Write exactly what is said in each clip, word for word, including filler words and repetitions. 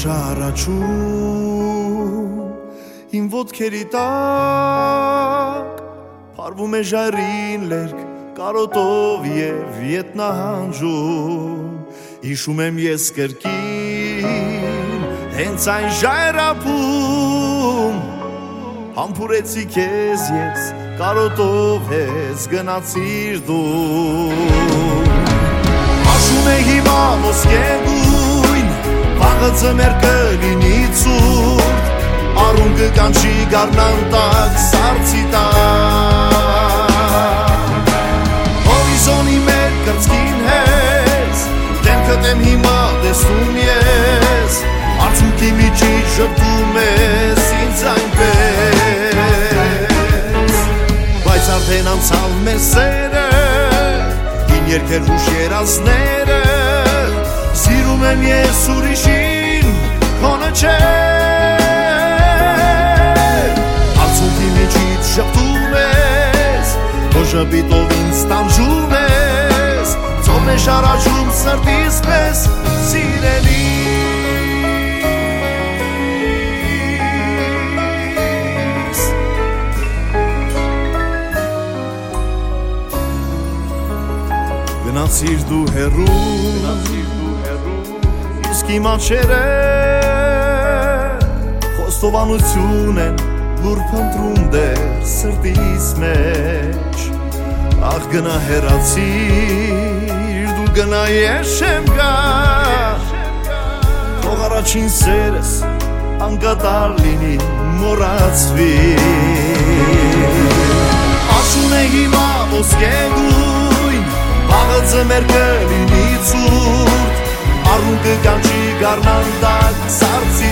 առաջում իմ ոտքերի տակ փարվում է ժայռին լերկ կարոտով եւ ետնահանջում հիշում եմ ես կրկին հենց այն ժայռապում համբուրեցի քեզ ես կարոտով ես գնացիր դու Աշում է հիմա ոսկեգույն վաղը ձմեր կլինի ցուրտ Արուն կկանչի գարնան տակ սարցի տակ Հորիզոնի մեր կրծքին հեզ Դեմքդ եմ հիմա տեսնում ես Արցունքի միջից շպտում ես ինձ այնպես Բայց արդեն անցավ մեր սերը Հին երկեր հուշ երազները Սիրում եմ ես ուրիշին քոնը չէ Արցունքի միջից շպտում ես Քո ժպիտով ինձ տանջում ես Ծովն է շարաչում սրտիս պես սիրելի Գնացիր դու հեռու Իսկ իմ աչերը Խոստովանություն են Որ փնտրում դեր սրտիս մեջ Ախ գնա հեռացիր Դու գնա ես չեմ գա Թող առաջին սերս Անկատար լինի մոռացվի Աշուն է հիմա ոսկեգույն Վաղը ձմեր կլինի ցուրտ Արուն կկանչի գարնան տակ սարցի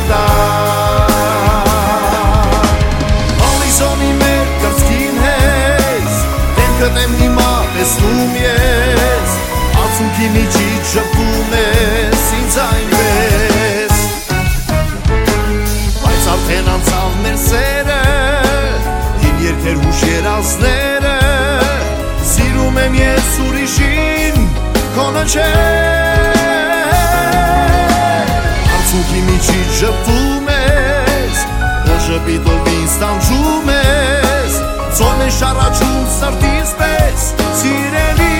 տակ Հորիզոնի մեր կրծքին հեզ Դեմքդ եմ հիմա տեսնում ես Արցունքի միջից շպտում ես ինձ այնպես Բայց արդեն անցավ մեր սերը Հին երկեր հուշ երազները Սիրում եմ ես ուրիշին քոնը չէ Արցունքի միջից շպտում ես Քո ժպիտով ինձ տանջում ես Ծովն է շարաչում սրտիս պես Սիրելի,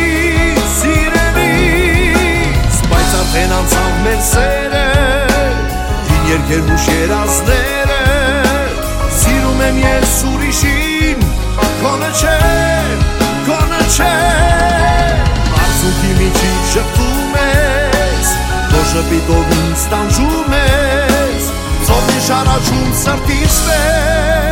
սիրելիս Բայց արդեն անցավ մեր սերը Հին երկեր հուշ երազները Սիրում եմ ես ուրիշին քոնը չէ Քոնը չէ Արցունքի միջից շպտում ես Քո ժպիտով ինձ տանջում ես Ծովն է շարաչում սրտիս պես